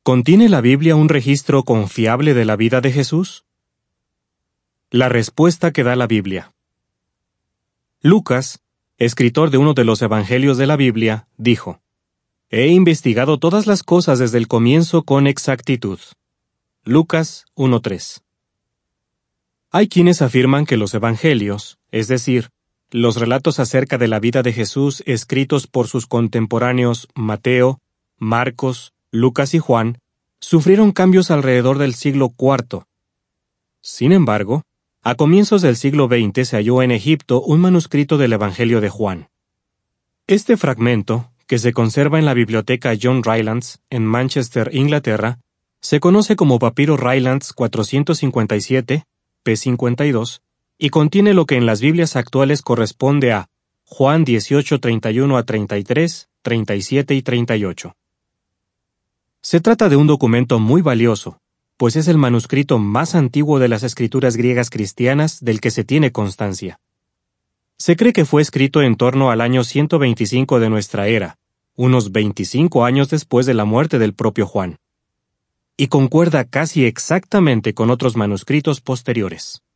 ¿Contiene la Biblia un registro confiable de la vida de Jesús? La respuesta que da la Biblia. Lucas, escritor de uno de los evangelios de la Biblia, dijo: «He investigado todas las cosas desde el comienzo con exactitud». Lucas 1:3. Hay quienes afirman que los evangelios, es decir, los relatos acerca de la vida de Jesús escritos por sus contemporáneos Mateo, Marcos, Lucas y Juan, sufrieron cambios alrededor del siglo IV. Sin embargo, a comienzos del siglo XX se halló en Egipto un manuscrito del Evangelio de Juan. Este fragmento, que se conserva en la biblioteca John Rylands, en Manchester, Inglaterra, se conoce como Papiro Rylands 457, p. 52, y contiene lo que en las Biblias actuales corresponde a Juan 18, 31 a 33, 37 y 38. Se trata de un documento muy valioso, pues es el manuscrito más antiguo de las escrituras griegas cristianas del que se tiene constancia. Se cree que fue escrito en torno al año 125 de nuestra era, unos 25 años después de la muerte del propio Juan, y concuerda casi exactamente con otros manuscritos posteriores.